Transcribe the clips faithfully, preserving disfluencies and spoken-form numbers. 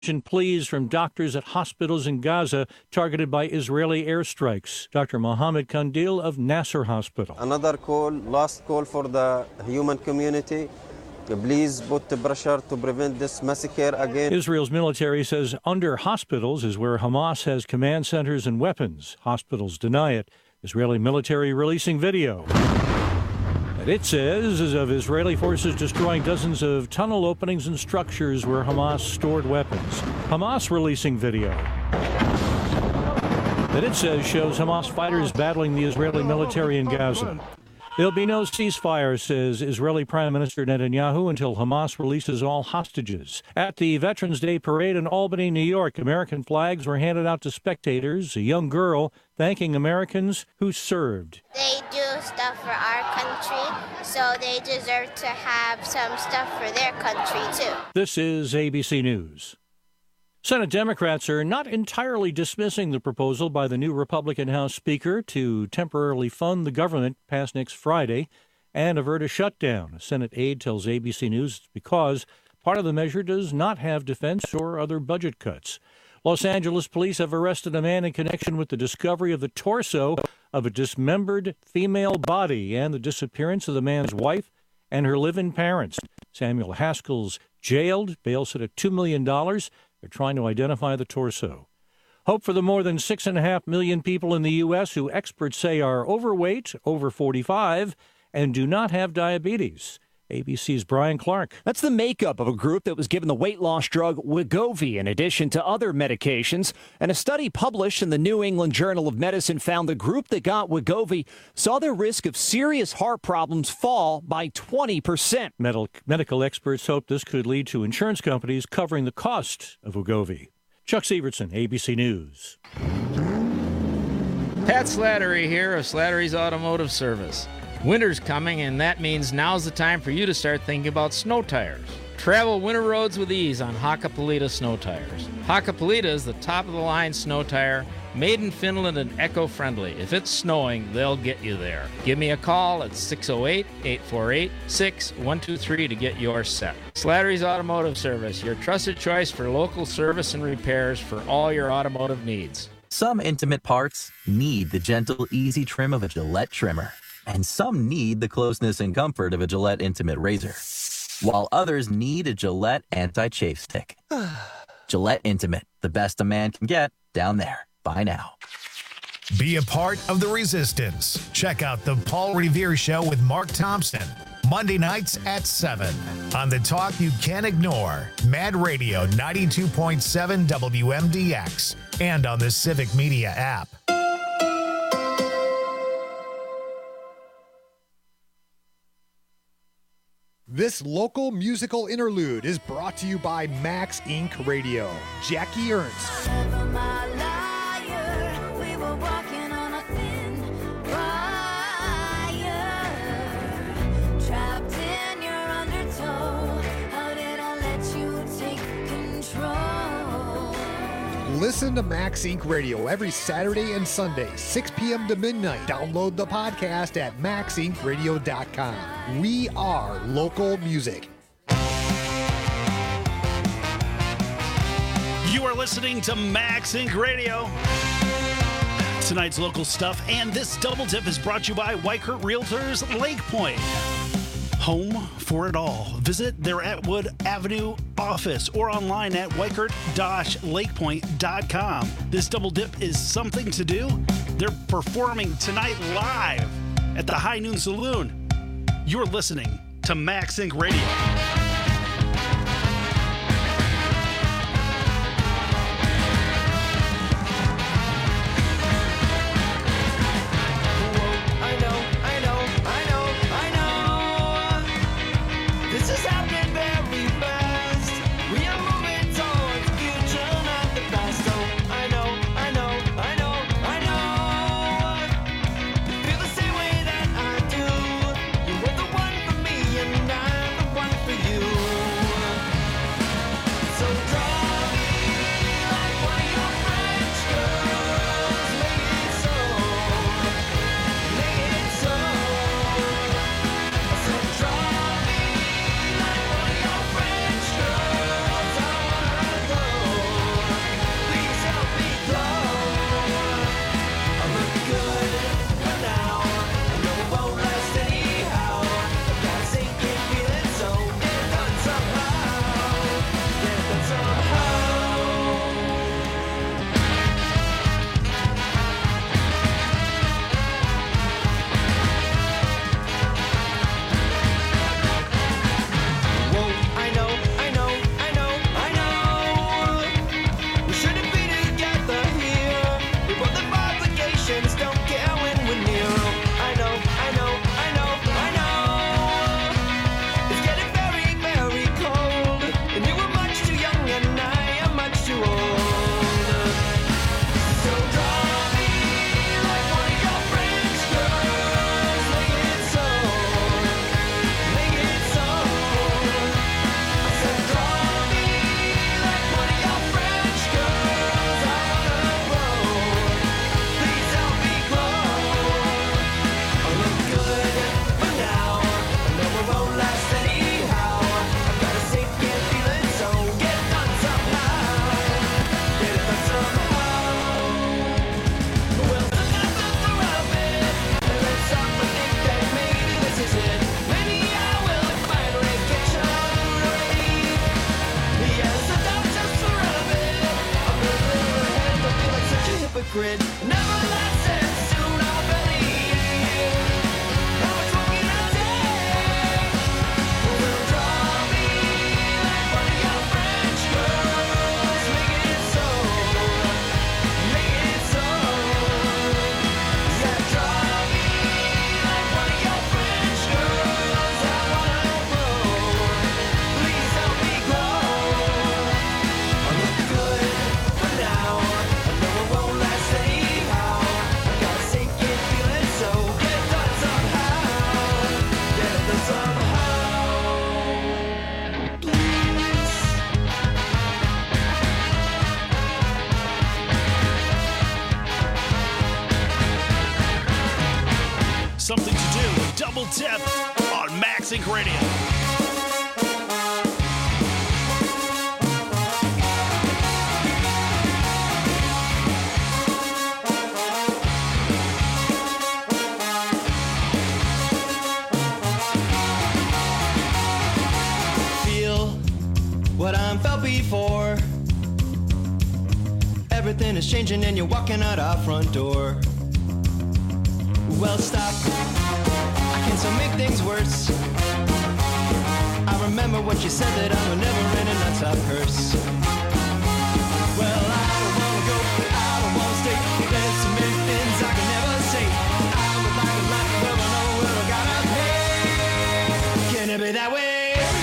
pleas from doctors at hospitals in Gaza targeted by Israeli airstrikes. Doctor Mohammed Kandil of Nasser Hospital. Another call, last call for the human community. Please put the pressure to prevent this massacre again. Israel's military says under hospitals is where Hamas has command centers and weapons. Hospitals deny it. Israeli military releasing video that it says is of Israeli forces destroying dozens of tunnel openings and structures where Hamas stored weapons. Hamas releasing video that it says shows Hamas fighters battling the Israeli military in Gaza. There'll be no ceasefire, says Israeli Prime Minister Netanyahu, until Hamas releases all hostages. At the Veterans Day parade in Albany, New York, American flags were handed out to spectators, a young girl thanking Americans who served. They do stuff for our country, so they deserve to have some stuff for their country, too. This is A B C News. Senate Democrats are not entirely dismissing the proposal by the new Republican House Speaker to temporarily fund the government past next Friday and avert a shutdown. A Senate aide tells A B C News it's because part of the measure does not have defense or other budget cuts. Los Angeles police have arrested a man in connection with the discovery of the torso of a dismembered female body and the disappearance of the man's wife and her live-in parents. Samuel Haskell's jailed, bail set at two million dollars. They're trying to identify the torso. Hope for the more than six and a half million people in the U S who experts say are overweight, over forty-five, and do not have diabetes. A B C's Brian Clark. That's the makeup of a group that was given the weight loss drug Wegovy in addition to other medications. And a study published in the New England Journal of Medicine found the group that got Wegovy saw their risk of serious heart problems fall by twenty percent. Medical, medical experts hope this could lead to insurance companies covering the cost of Wegovy. Chuck Severson, A B C News. Pat Slattery here of Slattery's Automotive Service. Winter's coming, and that means now's the time for you to start thinking about snow tires. Travel winter roads with ease on Hakkapeliitta snow tires. Hakkapeliitta is the top-of-the-line snow tire, made in Finland and eco-friendly. If it's snowing, they'll get you there. Give me a call at six oh eight, eight four eight, six one two three to get yours set. Slattery's Automotive Service, your trusted choice for local service and repairs for all your automotive needs. Some intimate parts need the gentle, easy trim of a Gillette trimmer. And some need the closeness and comfort of a Gillette Intimate Razor, while others need a Gillette Anti-Chafe Stick. Gillette Intimate, the best a man can get, down there. Buy now. Be a part of the resistance. Check out The Paul Revere Show with Mark Thompson, Monday nights at seven on the talk you can't ignore, Mad Radio ninety-two point seven W M D X, and on the Civic Media app. This local musical interlude is brought to you by Max Incorporated. Radio. Jackie Ernst. Listen to Max Incorporated. Radio every Saturday and Sunday, six p.m. to midnight. Download the podcast at max inc radio dot com. We are local music. You are listening to Max Incorporated. Radio. Tonight's local stuff, and this double dip is brought to you by Weichert Realtors Lake Point. Home for it all. Visit their Atwood Avenue office or online at weichert dash lakepoint dot com. This double dip is something to do. They're performing tonight live at the High Noon Saloon. You're listening to Max Incorporated. Radio. For you. Something to Do. Double Tip on MaxInc Radio. What I'm felt before. Everything is changing and you're walking out our front door. Well, stop. I can still make things worse. I remember what you said, that I would never end, and that's our curse. Well, I don't wanna go, I don't wanna stay. There's so many things I can never say. I would like a life where I know where I gotta pay. Can it be that way?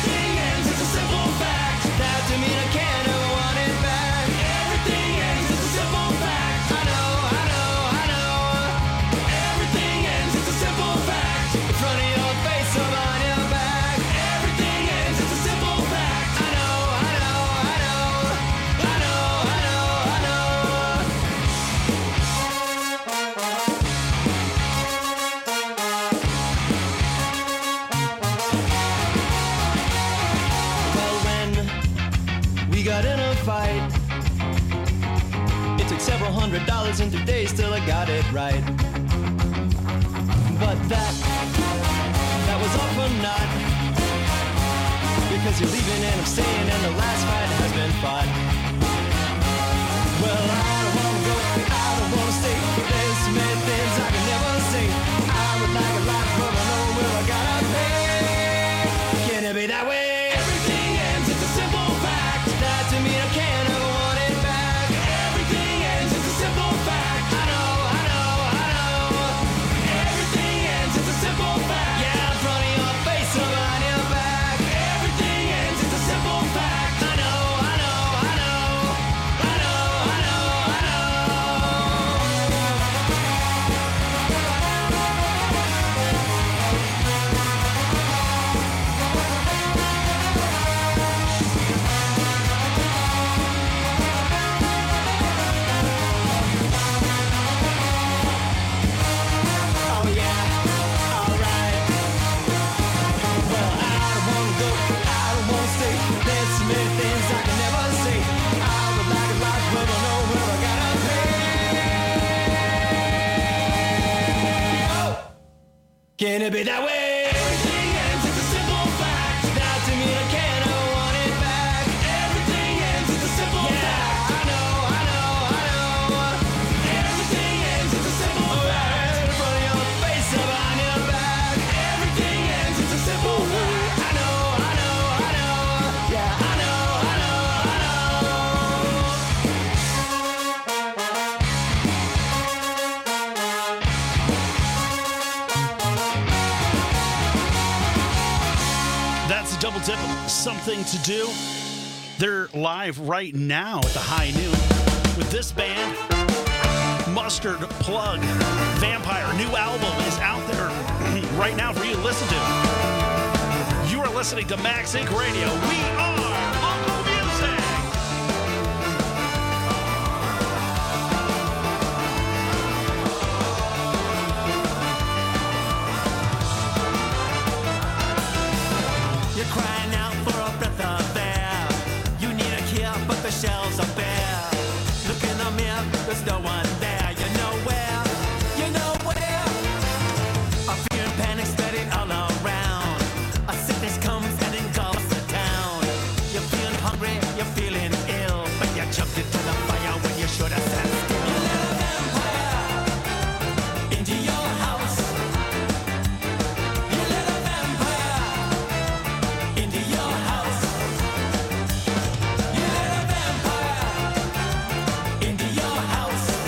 Several hundred dollars in two days till I got it right. But that, that was all for naught. Because you're leaving and I'm staying and the last fight has been fought. Well, I don't wanna go, I don't wanna stay. There's so many things I can never say. I would like a life, but I know where I gotta pay. Can it be that way? Everything ends, it's a simple fact. That to me I can't ever want it back. Simple fact. I know, I know, I know. Everything ends, it's a simple fact. Yeah, in front of your face or behind your back. Everything ends, it's a simple fact. I know, I know, I know. I know, I know, I Can it be that way? Everything ends, it's a simple fact. That to me I can't ever want it back. Everything ends, it's a simple yeah, fact. I know, I know, I know. Everything ends, it's a simple oh, fact. In front of your face or behind your back. Everything ends, it's a simple fact. I know, I know, I know. Yeah, I know, I know, I know. That's a double tip of Something to Do. They're live right now at the High Noon with this band, Mustard Plug. Vampire, new album is out there right now for you to listen to. You are listening to MaxInc Radio. We are local music. You're crying out for a breath of air. You need a cure, but the shelves are bare. Look in the mirror, there's no one there. You're nowhere, you're nowhere. A fear and panic spreading all around. A sickness comes and engulfs the town. You're feeling hungry, you're feeling ill, but you jumped into the fire when you should have sat still. You let a vampire into your house. You let a vampire into your house. You let a vampire into your house.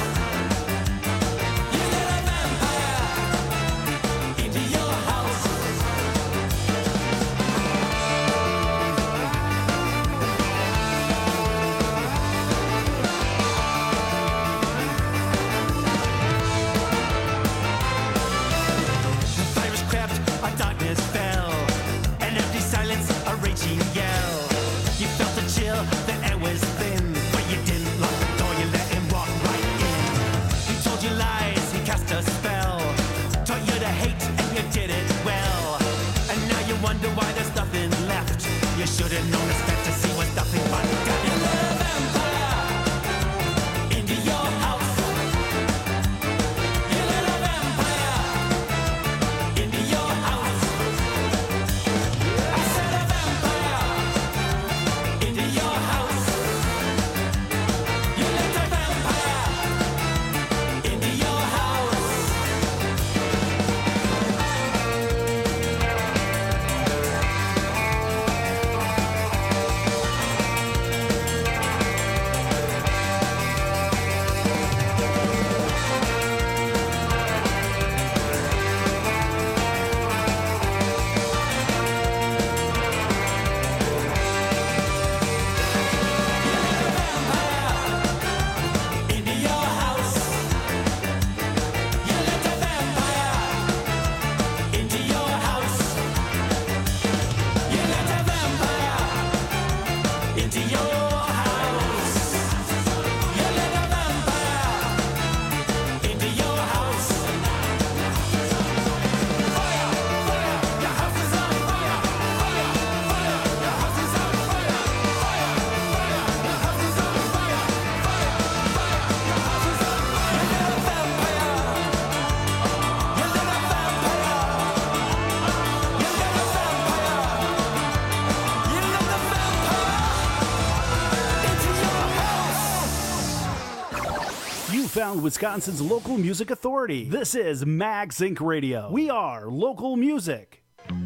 found Wisconsin's local music authority. This is Max Inc Radio. We are local music.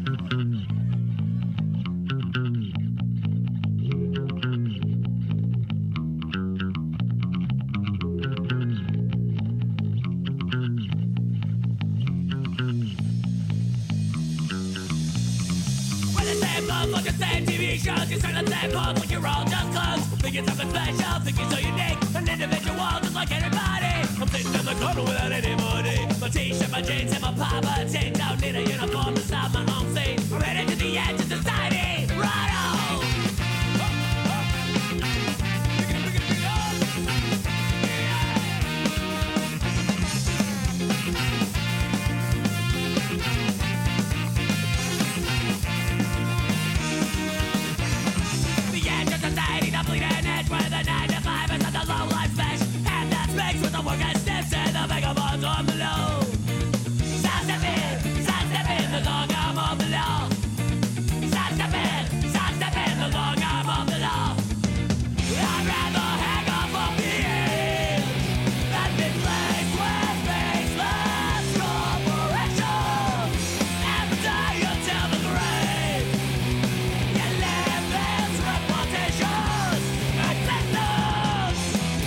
Look at the same T V shows, you start the same homes like you're all just clones. Think you're something special, think you're so unique, an individual just like anybody. I'm sitting in the corner without anybody. My t-shirt, my jeans, and my papa jeans. Don't need a uniform to stop my home scene. I'm headed to the edge of society. Right on. With the work and steps and the vagabonds on the low. Sidestep in, sidestep in the long arm of the law. Sidestep in, sidestep in the long arm of the law. I'd rather hang off of the end than be placed with faceless corporations. Every day until the grave, you live this reputation's existence.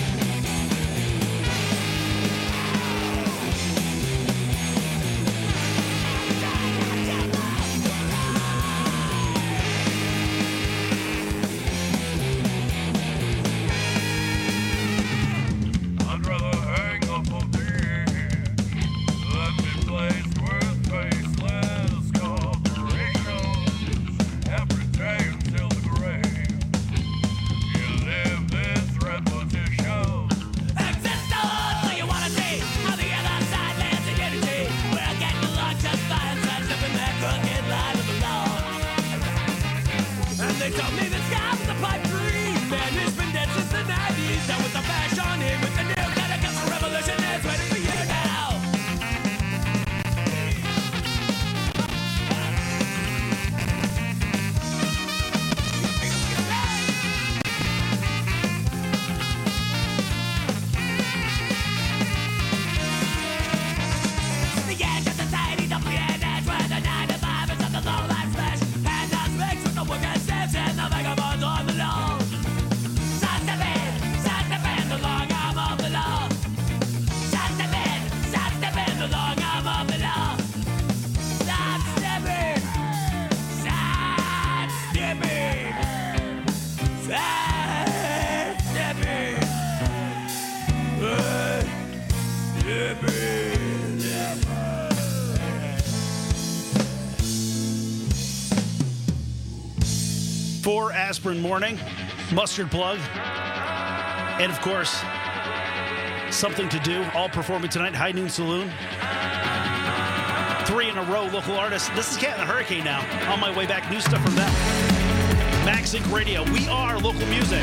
I'd rather hang up on the end than be placed with faceless corporations. Every day until the grave, you live this repetition. Existence! So you wanna see how the other side lands in unity? We're getting along just fine, such up in that crooked line of the law. And they told me the sky was a pipe dream. Man, it's been dead since the nineties. Now with the fashion in with the new kind of cultural revolution is waiting for you now. The edge of society, the free and edge, where the nine to five is of the low life flesh. And that's mixed with the work and steps and the vagabonds on the law. Sidestep in, sidestep in the long arm of the law. Sidestep in, sidestep in the long arm of the law. Sidestep in, sidestep in, sidestep in, sidestep in. For Aspirin Morning, Mustard Plug, and of course, Something to Do, all performing tonight, High Noon Saloon. Three in a row, local artists. This is Cat and the Hurricane now. On my way back, new stuff from them. Max Inc Radio, we are local music.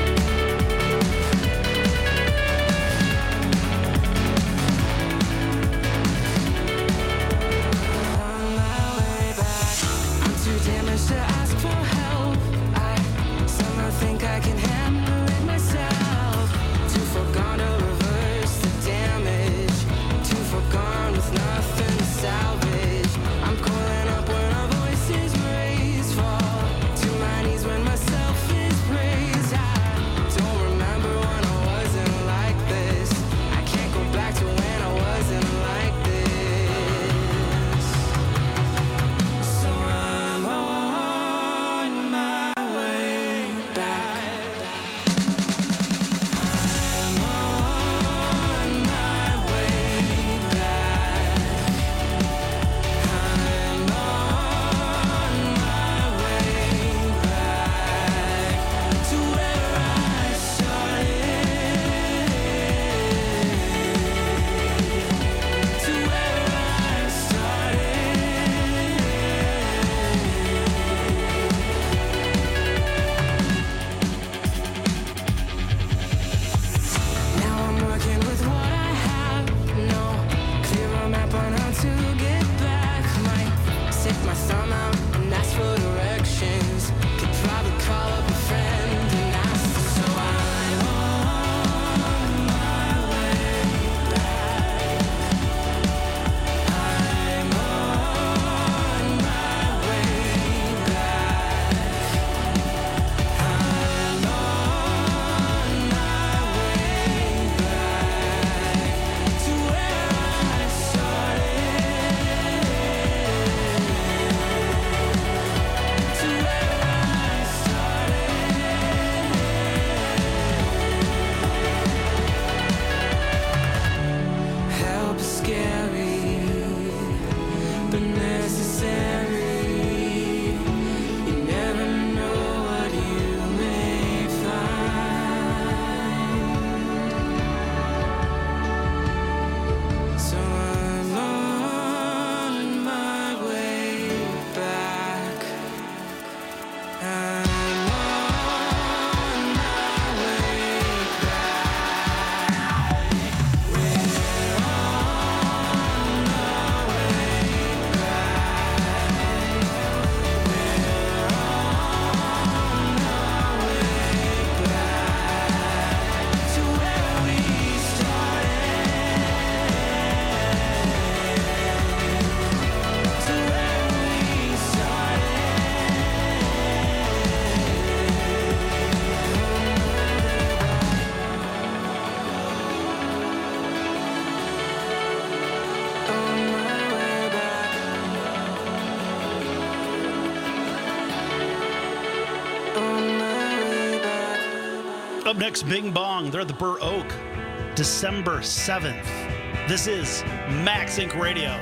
I'm too damaged to ask for help. I somehow think I can handle it myself. Too far gone to reverse the damage. Too far gone with nothing to salvage. I'm calling up when our voices raise. Fall to my knees when myself is praised. I Up next, Bing Bong. They're at the Burr Oak, December seventh. This is Max Incorporated. Radio.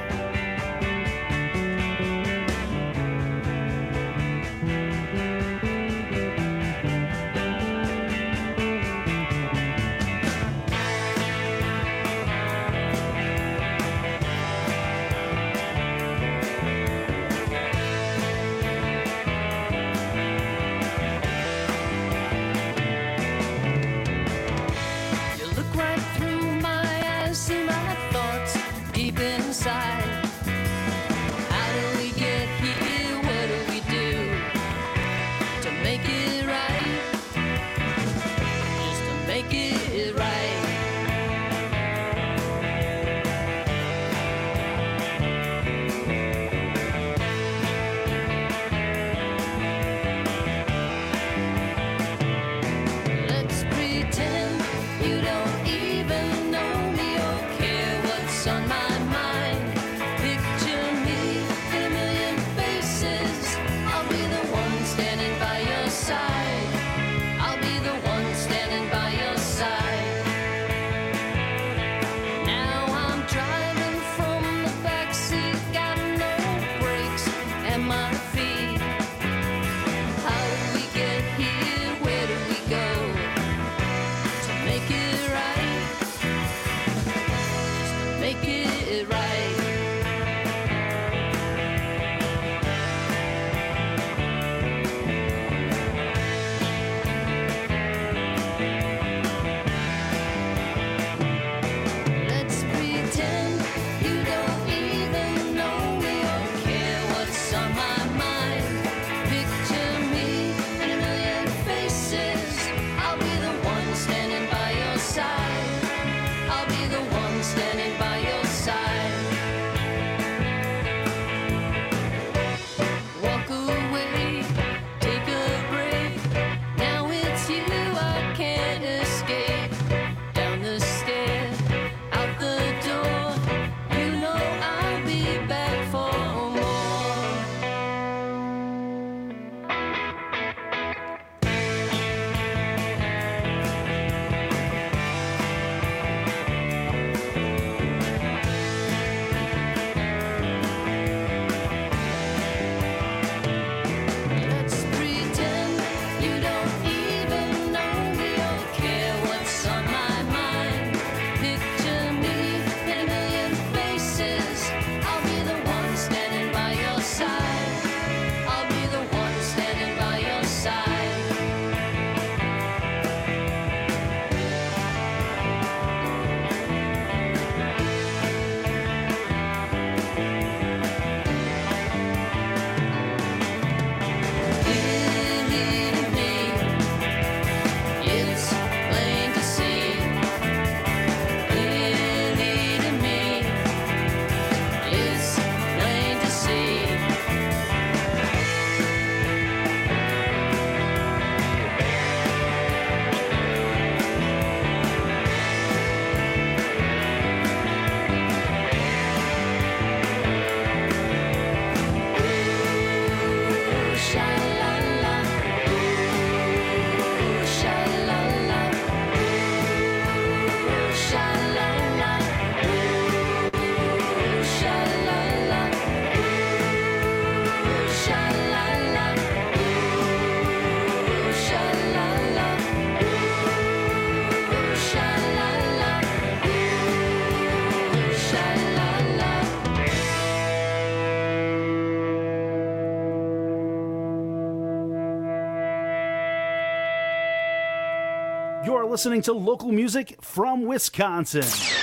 You're listening to local music from Wisconsin.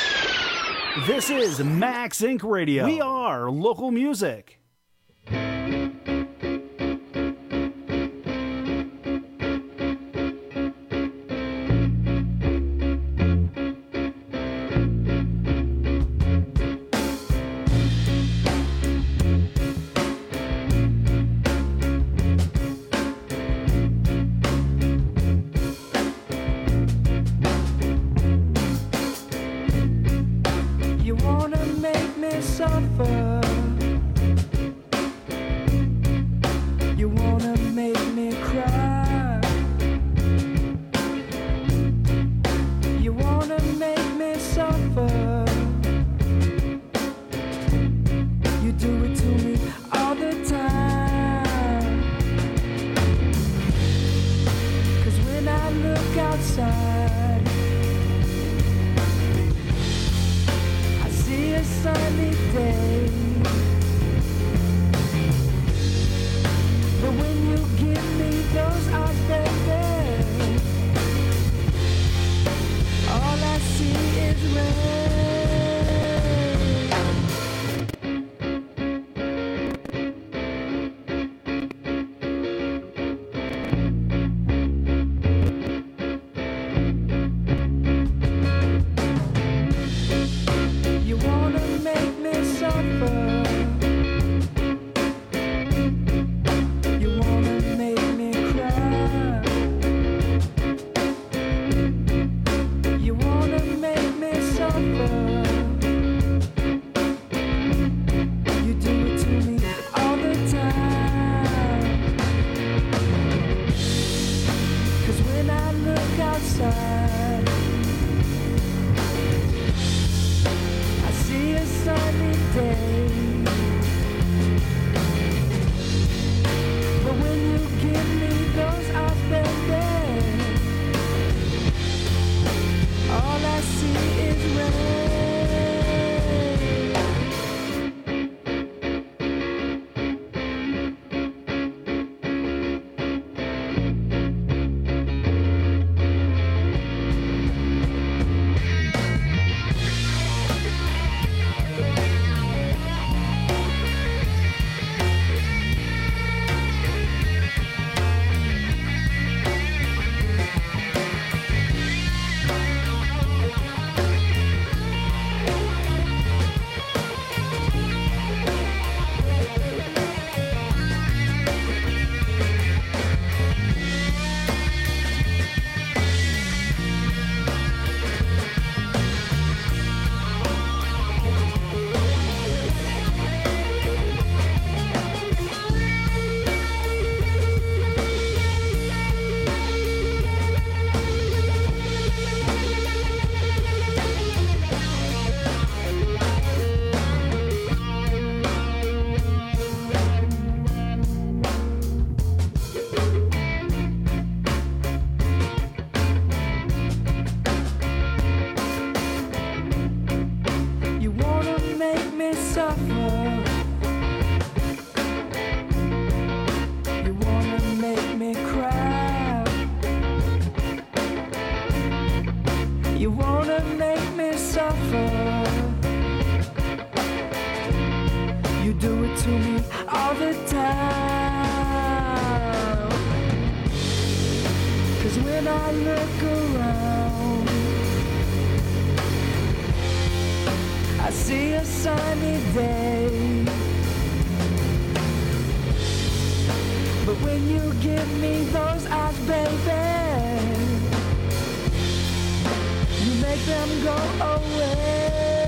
This is Max Incorporated. Radio. We are local music. You wanna make me suffer. You do it to me all the time. 'Cause when I look around, I see a sunny day. But when you give me those eyes, baby, you make them go away.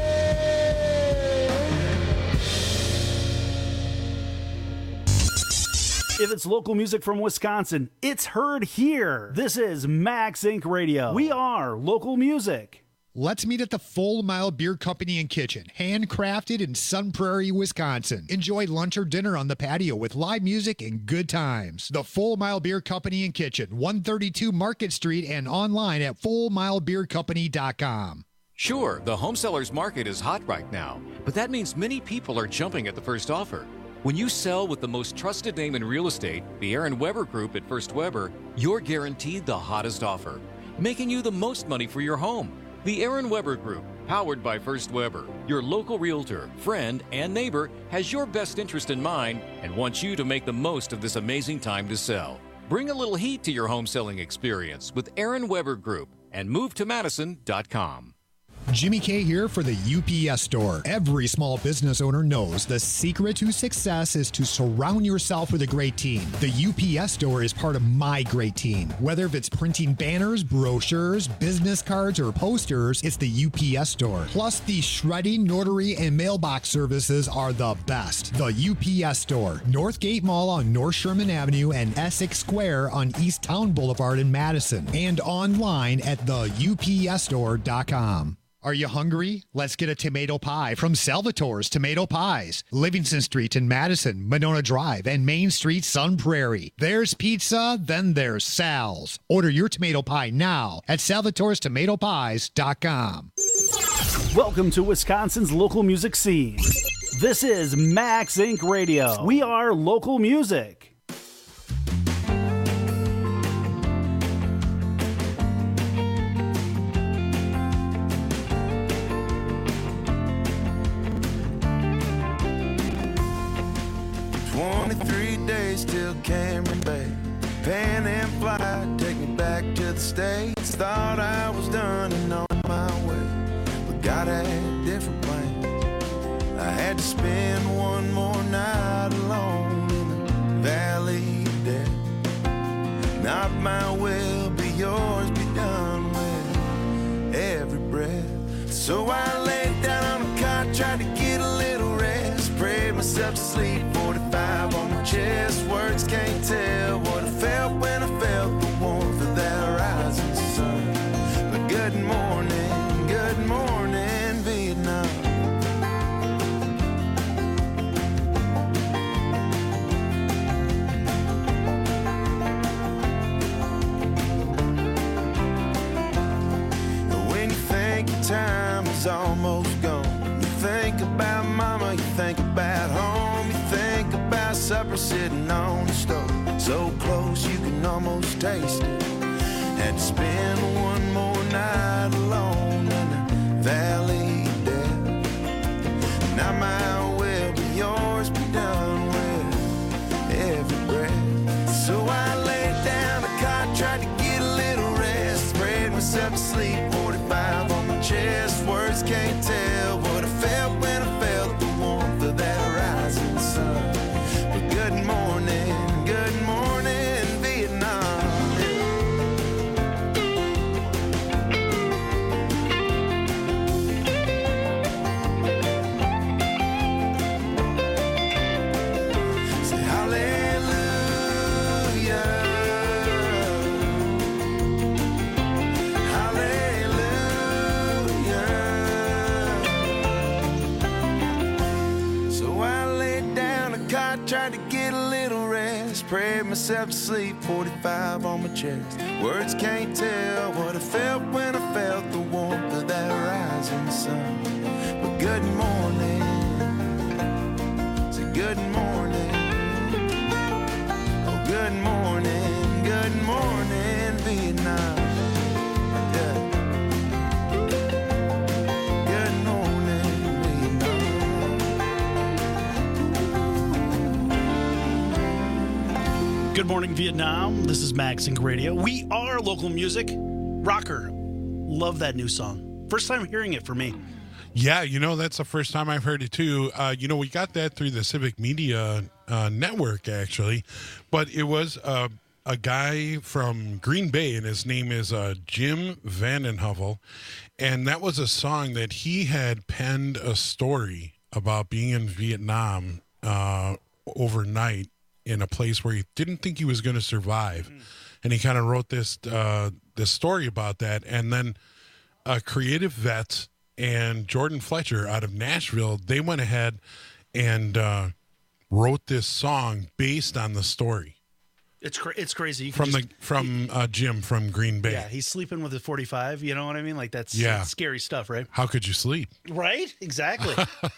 If it's local music from Wisconsin, it's heard here. This is Max Incorporated. Radio. We are local music. Let's meet at the Full Mile Beer Company and Kitchen, handcrafted in Sun Prairie, Wisconsin. Enjoy lunch or dinner on the patio with live music and good times. The Full Mile Beer Company and Kitchen, one thirty-two Market Street, and online at full mile beer company dot com. Sure, the home sellers market is hot right now, but that means many people are jumping at the first offer. When you sell with the most trusted name in real estate, the Aaron Weber Group at First Weber, you're guaranteed the hottest offer, making you the most money for your home. The Aaron Weber Group, powered by First Weber, your local realtor, friend, and neighbor, has your best interest in mind and wants you to make the most of this amazing time to sell. Bring a little heat to your home selling experience with Aaron Weber Group and move to madison dot com. Jimmy K here for the U P S Store. Every small business owner knows the secret to success is to surround yourself with a great team. The U P S Store is part of my great team. Whether if it's printing banners, brochures, business cards, or posters, it's the U P S Store. Plus, the shredding, notary, and mailbox services are the best. The U P S Store, Northgate Mall on North Sherman Avenue and Essex Square on East Town Boulevard in Madison, and online at the U P S store dot com. Are you hungry? Let's get a tomato pie from Salvatore's Tomato Pies. Livingston Street in Madison, Monona Drive, and Main Street, Sun Prairie. There's pizza, then there's Sal's. Order your tomato pie now at salvatores tomato pies dot com. Welcome to Wisconsin's local music scene. This is Max Incorporated. Radio. We are local music. twenty-three days till Cameron Bay. Pan Am flight, take me back to the States. Thought I was done and on my way, but God had different plans. I had to spend one more night alone in the valley of death. Not my will, be yours, be done with every breath. So I laid down on the cot, tried to get a little rest, prayed myself to sleep. Forty-five on my chest, words can't tell what I felt when I felt the warmth of that rising sun. But good morning, good morning, Vietnam. When you think your time is almost gone, you think about mama, you think about home, you think about supper sitting on the stove, so close you can almost taste it. Had to spend one more night alone in the valley of death. Not my will, but yours, be done with every breath. So I laid down the cot, tried to get a little rest, prayed myself to sleep. Forty-five on my chest, words can't tell what I felt when I felt the warmth of that rising sun. But good morning, good morning, Vietnam. Say hallelujah, hallelujah. So I laid down a cot, tried to get a little rest, prayed myself to sleep. Forty-five on my chest, words can't tell what I felt when I felt the warmth of that rising sun. But good morning, say good morning, oh good morning, good morning, Vietnam. Yeah. morning, Vietnam. This is MagSync Radio. We are local music. Rocker. Love that new song. First time hearing it for me. Yeah, you know, that's the first time I've heard it, too. Uh, you know, we got that through the Civic Media uh, Network, actually. But it was uh, a guy from Green Bay, and his name is uh, Jim Vandenhovel. And that was a song that he had penned a story about being in Vietnam uh, overnight in a place where he didn't think he was going to survive. Mm. And he kind of wrote this, uh, this story about that. And then uh, Creative Vets and Jordan Fletcher out of Nashville, they went ahead and uh, wrote this song based on the story. It's cra- it's crazy. You can From just, the from uh, Jim from Green Bay. Yeah, he's sleeping with a forty-five. You know what I mean? Like, that's, Yeah. that's scary stuff, right? How could you sleep? Right? Exactly.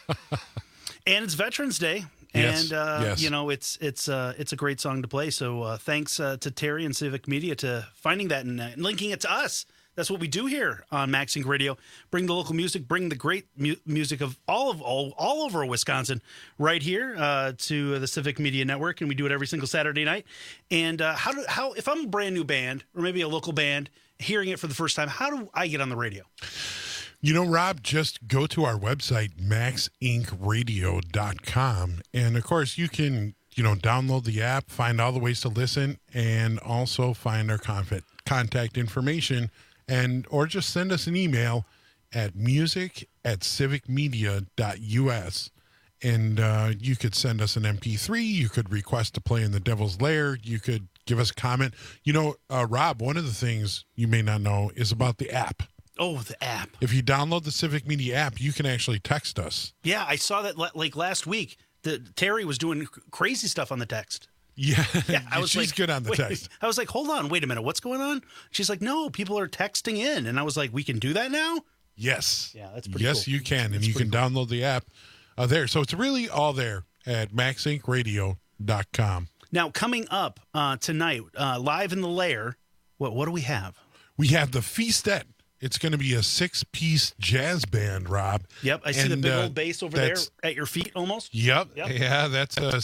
And it's Veterans Day. Yes, And, uh, yes. you know, it's it's uh, it's a great song to play. So uh, thanks uh, to Terry and Civic Media to finding that and, uh, and linking it to us. That's what we do here on MagSync Radio. Bring the local music, bring the great mu- music of all of all, all over Wisconsin right here uh, to the Civic Media Network, and we do it every single Saturday night. And uh, how do how if I'm a brand new band or maybe a local band hearing it for the first time, how do I get on the radio? You know, Rob, just go to our website, max inc radio dot com. And, of course, you can, you know, download the app, find all the ways to listen, and also find our conf- contact information, and or just send us an email at music at civic media dot u s. And uh, you could send us an M P three. You could request to play in the Devil's Lair. You could give us a comment. You know, uh, Rob, one of the things you may not know is about the app. Oh, the app. If you download the Civic Media app, you can actually text us. Yeah, I saw that la- like last week. The Terry was doing cr- crazy stuff on the text. Yeah, yeah I was she's like, good on the wait, text. I was like, hold on, wait a minute, what's going on? She's like, no, people are texting in, and I was like, we can do that now. Yes. Yeah, that's pretty yes, cool. you can, and That's you can pretty download the app uh, there. So it's really all there at max inc radio dot com. Now, coming up uh, tonight, uh, live in the lair, what what do we have? We have the Feastette. It's going to be a six-piece jazz band, Rob. Yep, I see And, the big uh, old bass over there that's- at your feet almost. Yep. Yep. Yeah, that's a.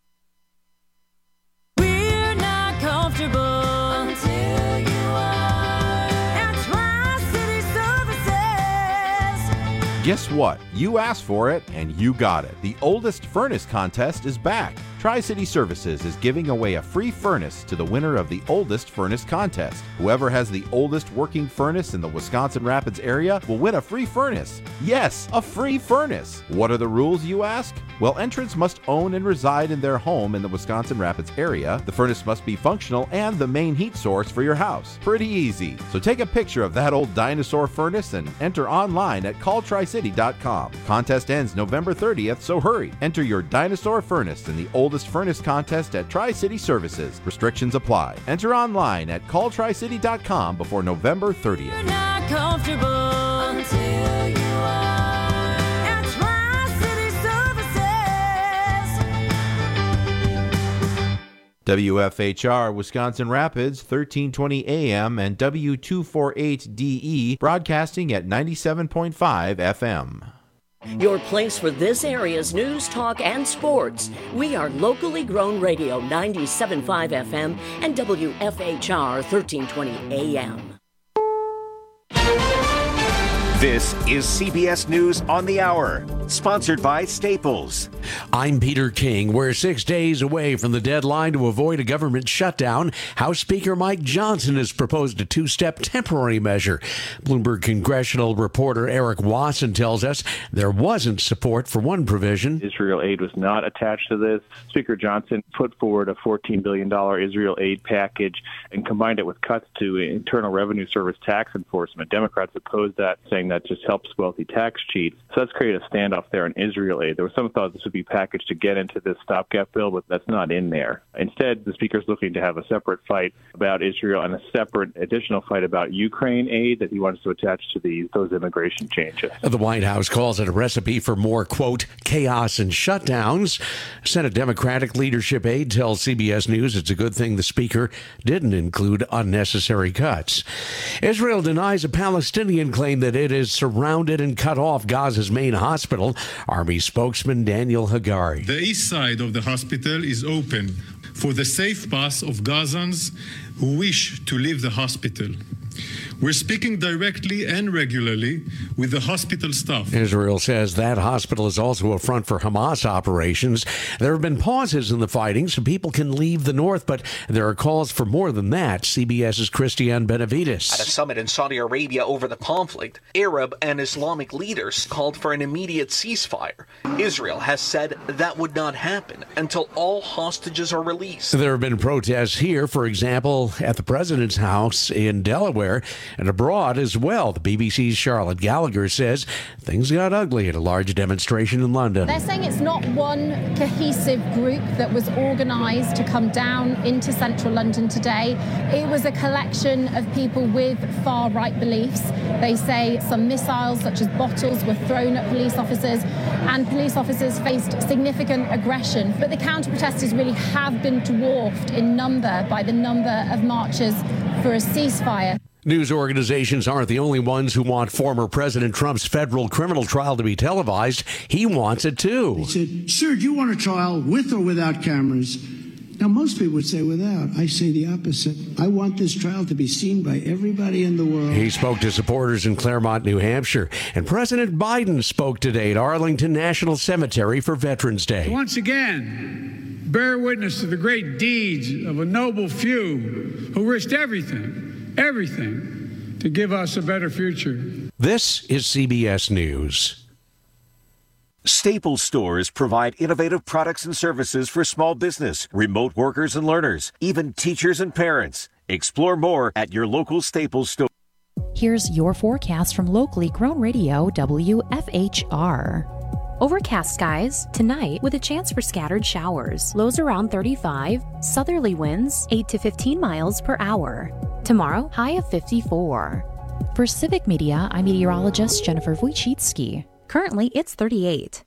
We're not comfortable until you are at Tri-City Services. Guess what? You asked for it, and you got it. The oldest furnace contest is back. Tri-City Services is giving away a free furnace to the winner of the oldest furnace contest. Whoever has the oldest working furnace in the Wisconsin Rapids area will win a free furnace. Yes, a free furnace. What are the rules, you ask? Well, entrants must own and reside in their home in the Wisconsin Rapids area. The furnace must be functional and the main heat source for your house. Pretty easy. So take a picture of that old dinosaur furnace and enter online at call tri city dot com. Contest ends November thirtieth, so hurry. Enter your dinosaur furnace in the oldest furnace contest at Tri-City Services. Restrictions apply. Enter online at call tri city dot com before November thirtieth. We're not comfortable until you are at Tri-City Services. W F H R Wisconsin Rapids, thirteen twenty A M and W two forty-eight D E, broadcasting at ninety-seven point five F M. Your place for this area's news, talk, and sports. We are locally grown radio ninety-seven point five F M and W F H R thirteen twenty A M. This is C B S News on the Hour, sponsored by Staples. I'm Peter King. We're six days away from the deadline to avoid a government shutdown. House Speaker Mike Johnson has proposed a two-step temporary measure. Bloomberg congressional reporter Eric Wasson tells us there wasn't support for one provision. Israel aid was not attached to this. Speaker Johnson put forward a fourteen billion dollars Israel aid package and combined it with cuts to Internal Revenue Service tax enforcement. Democrats opposed that, saying that just helps wealthy tax cheats. So that's created a standoff there on Israel aid. There was some thought this would be packaged to get into this stopgap bill, but that's not in there. Instead, the speaker's looking to have a separate fight about Israel and a separate additional fight about Ukraine aid that he wants to attach to these those immigration changes. The White House calls it a recipe for more, quote, chaos and shutdowns. Senate Democratic leadership aide tells C B S News it's a good thing the speaker didn't include unnecessary cuts. Israel denies a Palestinian claim that it has surrounded and cut off Gaza's main hospital. Army spokesman Daniel Hagari. The east side of the hospital is open for the safe pass of Gazans who wish to leave the hospital. We're speaking directly and regularly with the hospital staff. Israel says that hospital is also a front for Hamas operations. There have been pauses in the fighting so people can leave the north, but there are calls for more than that. CBS's Christiane Benavides. At a summit in Saudi Arabia over the conflict, Arab and Islamic leaders called for an immediate ceasefire. Israel has said that would not happen until all hostages are released. There have been protests here, for example, at the president's house in Delaware, and abroad as well. The B B C's Charlotte Gallagher says things got ugly at a large demonstration in London. They're saying it's not one cohesive group that was organised to come down into central London today. It was a collection of people with far-right beliefs. They say some missiles, such as bottles, were thrown at police officers, and police officers faced significant aggression. But the counter-protesters really have been dwarfed in number by the number of marchers for a ceasefire. News organizations aren't the only ones who want former President Trump's federal criminal trial to be televised. He wants it too. He said, sir, do you want a trial with or without cameras? Now, most people would say without. I say the opposite. I want this trial to be seen by everybody in the world. He spoke to supporters in Claremont, New Hampshire. And President Biden spoke today at Arlington National Cemetery for Veterans Day. Once again, bear witness to the great deeds of a noble few who risked everything. Everything to give us a better future. This is C B S News. Staples stores provide innovative products and services for small business, remote workers and learners, even teachers and parents. Explore more at your local Staples store. Here's your forecast from locally grown radio W F H R. Overcast skies tonight with a chance for scattered showers. Lows around thirty-five. Southerly winds eight to fifteen miles per hour. Tomorrow, high of fifty-four. For Civic Media, I'm meteorologist Jennifer Wojcicki. Currently, it's thirty-eight.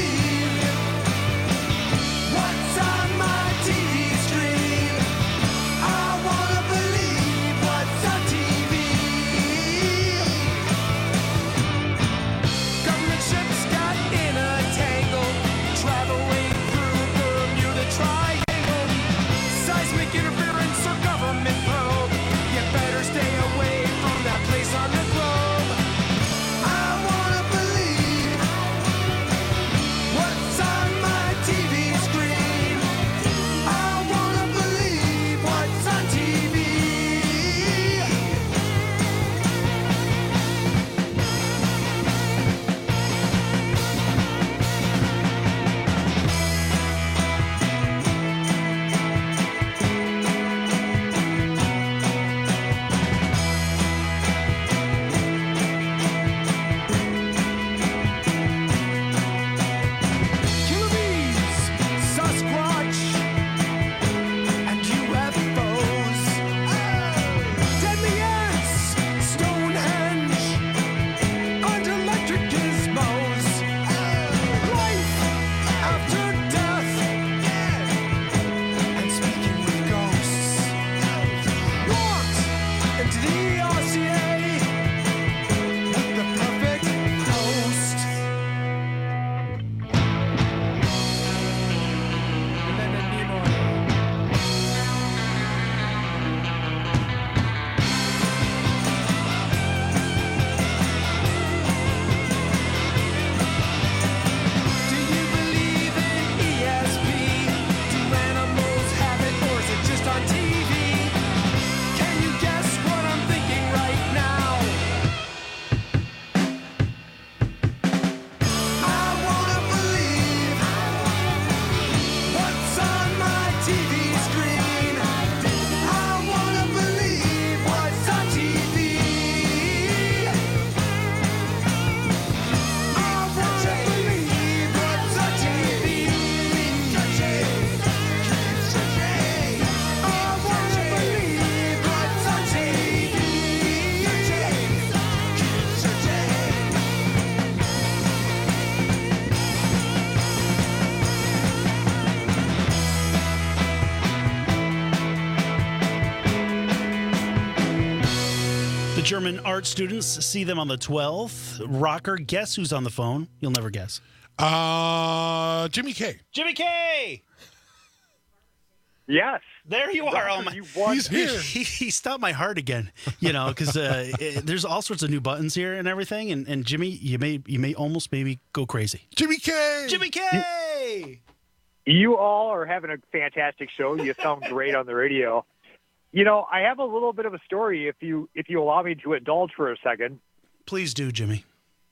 The German art students see them on the twelfth. Rocker, guess who's on the phone? You'll never guess. Uh, Jimmy K. Jimmy K! Yes. There you are. Oh my, You won. He's here. He, he stopped my heart again, you know, because uh, it- there's all sorts of new buttons here and everything. And, and Jimmy, you may you may almost maybe go crazy. Jimmy K. Jimmy K. You all are having a fantastic show. You sound great on the radio. You know, I have a little bit of a story if you if you allow me to indulge for a second. Please do, Jimmy.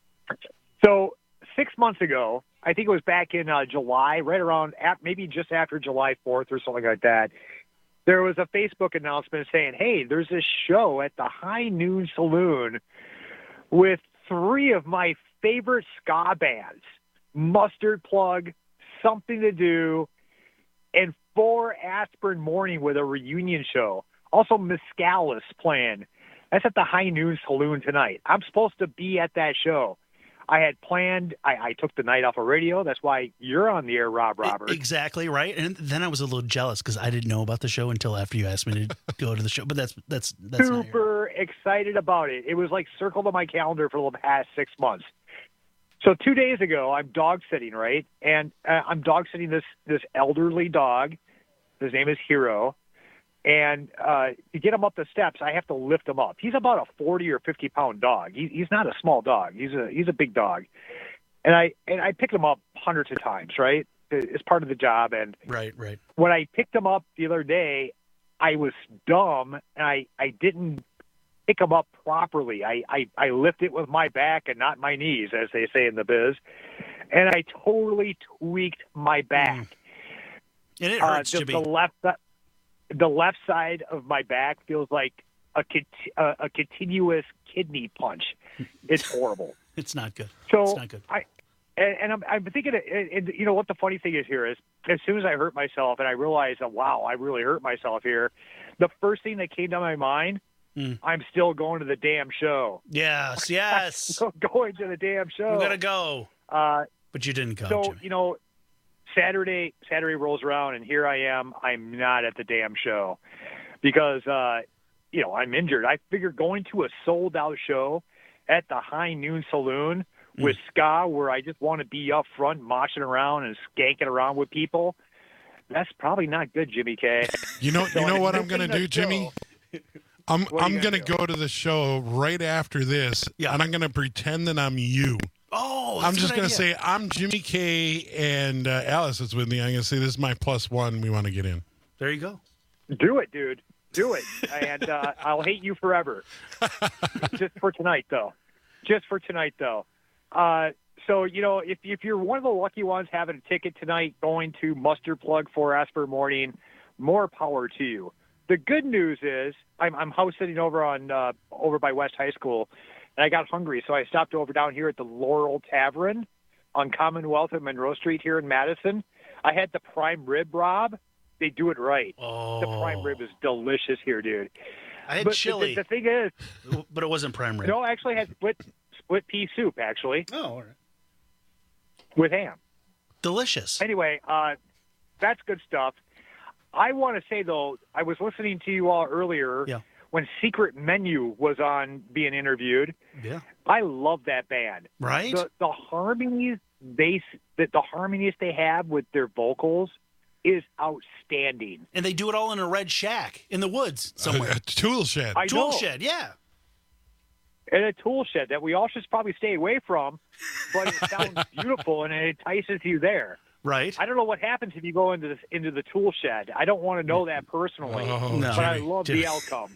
So six months ago, I think it was back in uh, July, right around ap- maybe just after July fourth or something like that, there was a Facebook announcement saying, hey, there's this show at the High Noon Saloon with three of my favorite ska bands, Mustard Plug, Something to Do, and Four Aspirin Morning with a reunion show. Also, Mescalis playing. That's at the High Noon Saloon tonight. I'm supposed to be at that show. I had planned, I, I took the night off of radio. That's why you're on the air, Rob Roberts. Exactly right. And then I was a little jealous because I didn't know about the show until after you asked me to go to the show. But that's that's that's not your- Super excited about it. It was like circled on my calendar for the past six months. So two days ago, I'm dog sitting, right? And uh, I'm dog sitting this this elderly dog. His name is Hero. And uh, to get him up the steps, I have to lift him up. He's about a forty or fifty pound dog. He, he's not a small dog. He's a he's a big dog. And I and I picked him up hundreds of times, right? It's part of the job. And right, right. when I picked him up the other day, I was dumb and I, I didn't pick him up properly. I, I, I lifted with my back and not my knees, as they say in the biz. And I totally tweaked my back. And it hurts, uh, the, Jimmy. the left the left side of my back feels like a cont- a, a continuous kidney punch. It's horrible. It's not good. So it's not good. I and, and I'm, I'm thinking, and, and you know what the funny thing is here is, as soon as I hurt myself and I realized that wow, I really hurt myself here, the first thing that came to my mind, Mm. I'm still going to the damn show. Yes, yes. I'm going to the damn show. We gotta go. Uh, but you didn't go. so Jimmy. you know, Saturday Saturday rolls around and here I am. I'm not at the damn show because uh, you know I'm injured. I figured going to a sold out show at the High Noon Saloon Mm. with ska, where I just want to be up front, moshing around and skanking around with people. That's probably not good, Jimmy K. You know, So you know I'm what I'm missing going to the do, Jimmy? show. I'm What are I'm you going gonna to do? go to the show right after this, and I'm going to pretend that I'm you. Oh, I'm that's a just good going to idea. say I'm Jimmy K and uh, Alice is with me. I'm going to say this is my plus one. We want to get in. There you go. Do it, dude. Do it. And uh, I'll hate you forever. Just for tonight, though. Just for tonight, though. Uh, so, you know, if if you're one of the lucky ones having a ticket tonight going to Mustard Plug for Asper Morning, more power to you. The good news is I'm, I'm house sitting over on uh, over by West High School, and I got hungry, so I stopped over down here at the Laurel Tavern on Commonwealth and Monroe Street here in Madison. I had the prime rib, Rob. They do it right. Oh. The prime rib is delicious here, dude. I had but chili. The, the thing is, but it wasn't prime rib. no, I actually had split split pea soup actually. Oh, all right. With ham. Delicious. Anyway, uh, that's good stuff. I want to say though, I was listening to you all earlier Yeah. when Secret Menu was on being interviewed. Yeah. I love that band. Right? The, the harmonies they the, the harmonies they have with their vocals is outstanding. And they do it all in a red shack in the woods somewhere. A, a tool shed. I Tool know. shed, yeah. And a tool shed that we all should probably stay away from, but it sounds beautiful and it entices you there. Right. I don't know what happens if you go into this, into the tool shed. I don't want to know that personally, Oh, No. but I Jimmy. love Jimmy. the outcome.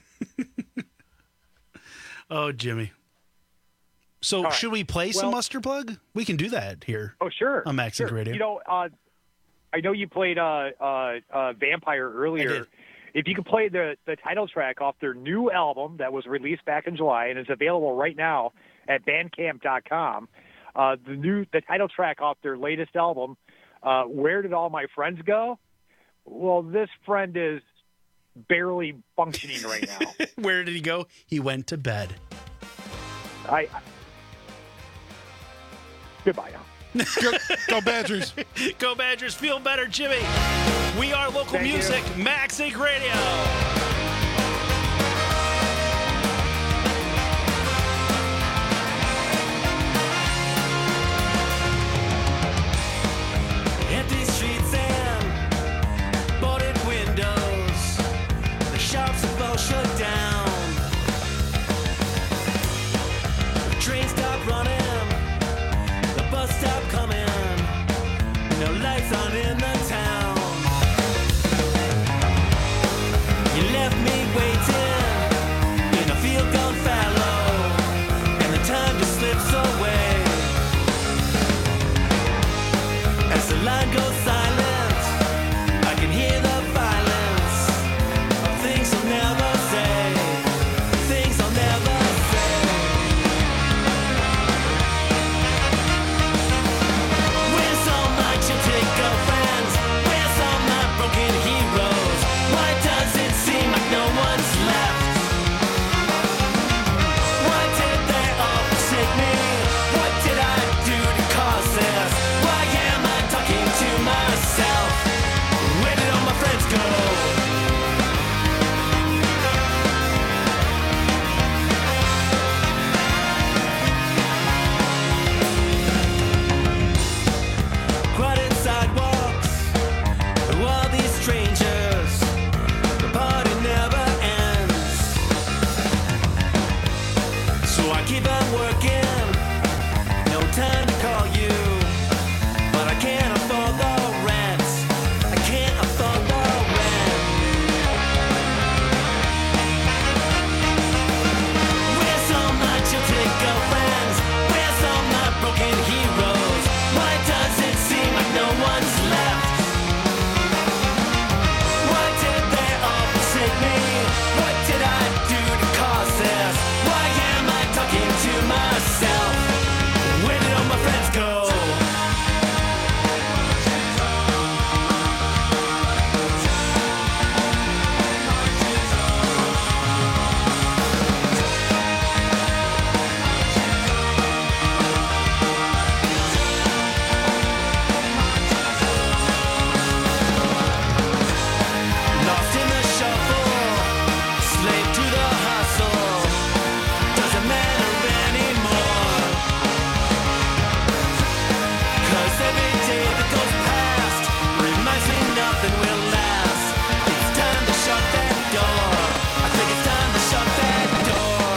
Oh, Jimmy. So All right. should we play some Well- Mustard Plug? We can do that here. Oh, sure. On Max sure. Inc Radio. You know, uh, I know you played uh, uh, uh, Vampire earlier. I did. If you could play the, the title track off their new album that was released back in July and is available right now at bandcamp dot com, uh, the new the title track off their latest album, uh, Where Did All My Friends Go? Well, this friend is barely functioning right now. Where did he go? He went to bed. I, I goodbye now. Go, go Badgers. Go Badgers. Feel better, Jimmy. We are local Thank you. music, Max Inc Radio. Empty streets and boarded windows. time to call you, but I can't afford the rent. I can't afford the rent. Where's all my jilted girlfriends? Where's all my broken heroes? Why does it seem like no one's left? Why did they all forsake me? What did I do to cause this? Why am I talking to myself? Where did all my friends go? Lost in the shuffle, slave to the hustle. Doesn't matter anymore. 'Cause every day that goes past reminds me nothing will last. It's time to shut that door. I think it's time to shut that door.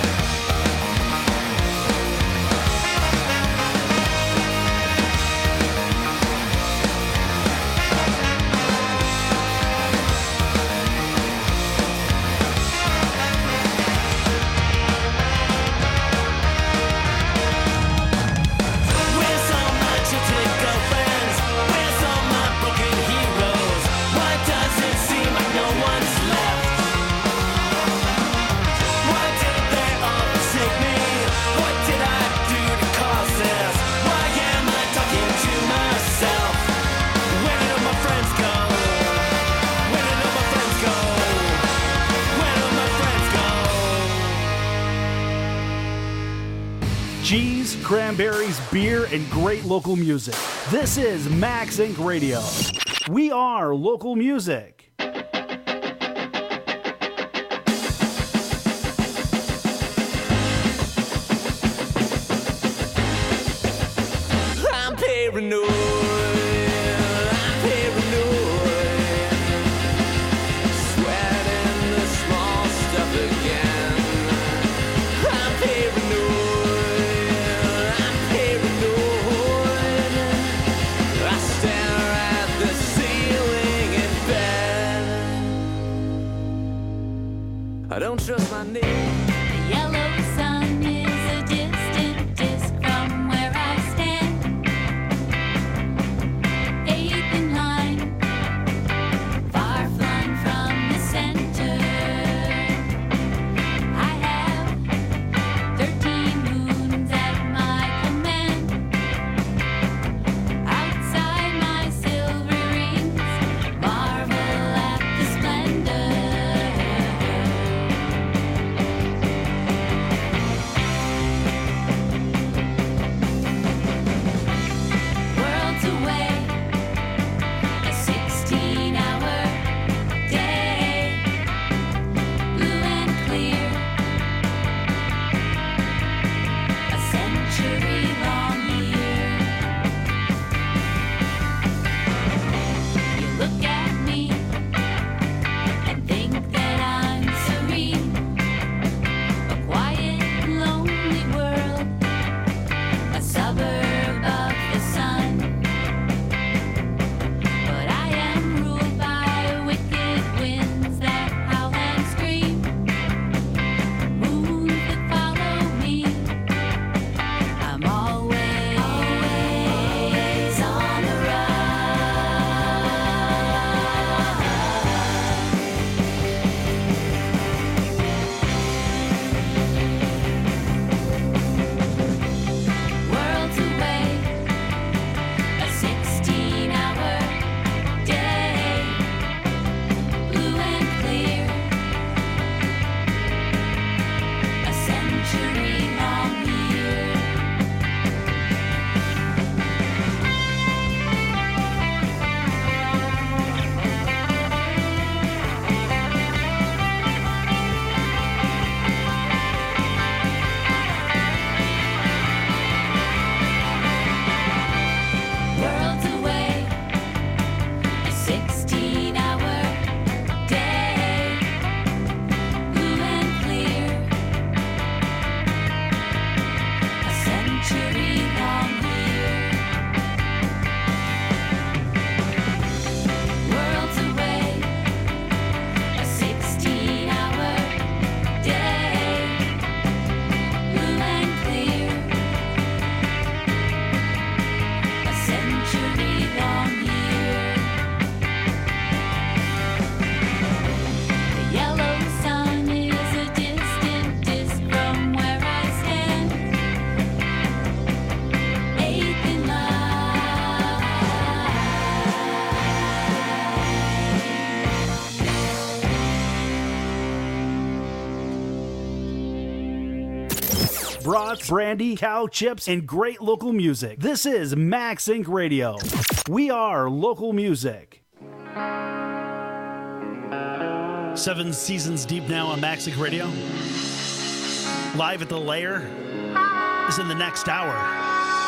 Where's all my jilted girlfriends? Where's all my broken heroes? Why does it seem like no one's left? Why did they all forsake me? What did I do to cause this? Why am I talking to myself? Where did all my friends go? Where did all my friends go? Where did all my friends go? Cheese, cranberries, beer, and great local music. This is Max Inc Radio. We are local music. I'm paranoid. I'm paranoid. Sweating the small stuff again. I'm paranoid. I'm paranoid. I stare at the ceiling in bed. I don't trust my name. The yellow sun is a distant disk from where I stand. brats, brandy, cow chips, and great local music. This is Max Inc Radio. We are local music. Seven seasons deep now on Max Inc Radio. Live at the Lair is in the next hour.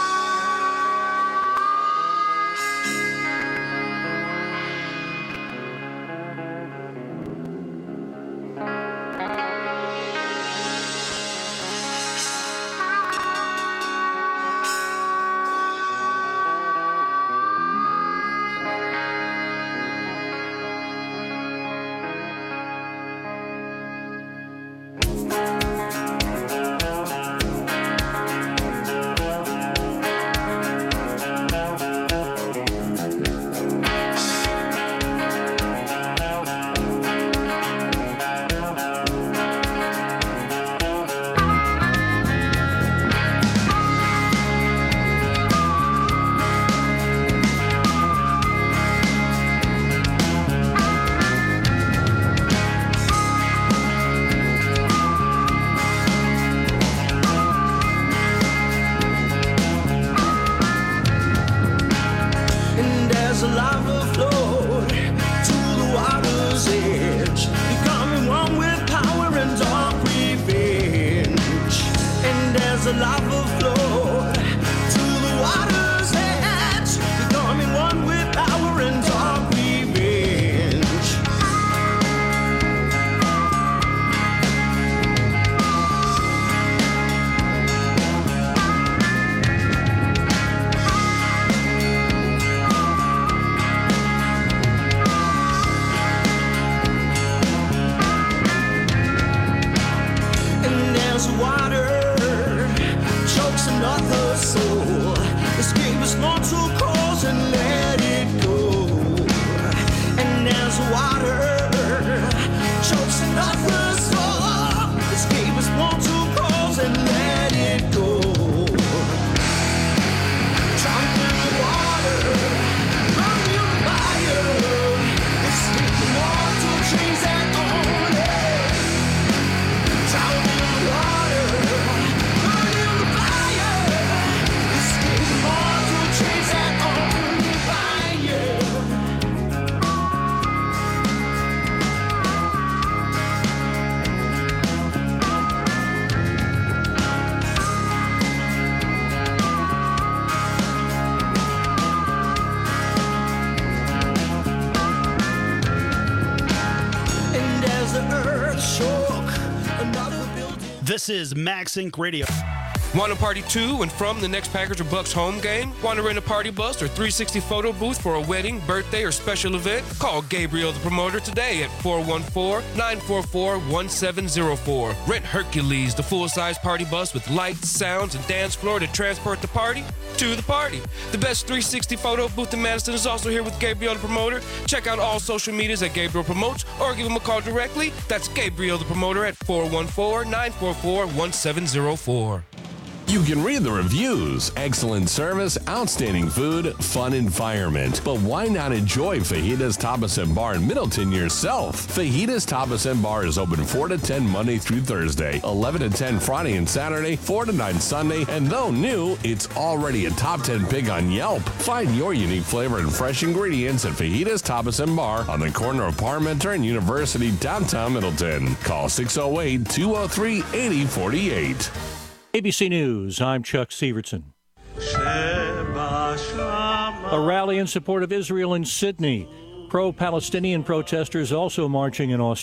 This is Max Inc Radio. Want to party to and from the next Packers or Bucks home game? Want to rent a party bus or three sixty photo booth for a wedding, birthday, or special event? Call Gabriel the Promoter today at four one four, nine four four, one seven zero four. Rent Hercules, the full-size party bus with lights, sounds, and dance floor to transport the party to the party. The best three sixty photo booth in Madison is also here with Gabriel the Promoter. Check out all social medias at Gabriel Promotes or give him a call directly. That's Gabriel the Promoter at four one four, nine four four, one seven zero four. You can read the reviews. Excellent service, outstanding food, fun environment. But why not enjoy Fajitas Tapas and Bar in Middleton yourself? Fajitas Tapas and Bar is open four to ten Monday through Thursday, eleven to ten Friday and Saturday, four to nine Sunday, and though new, it's already a top ten pick on Yelp. Find your unique flavor and fresh ingredients at Fajitas Tapas and Bar on the corner of Parmenter and University, downtown Middleton. Call six oh eight, two oh three, eight oh four eight. A B C News, I'm Chuck Severson. A rally in support of Israel in Sydney. Pro-Palestinian protesters also marching in Australia.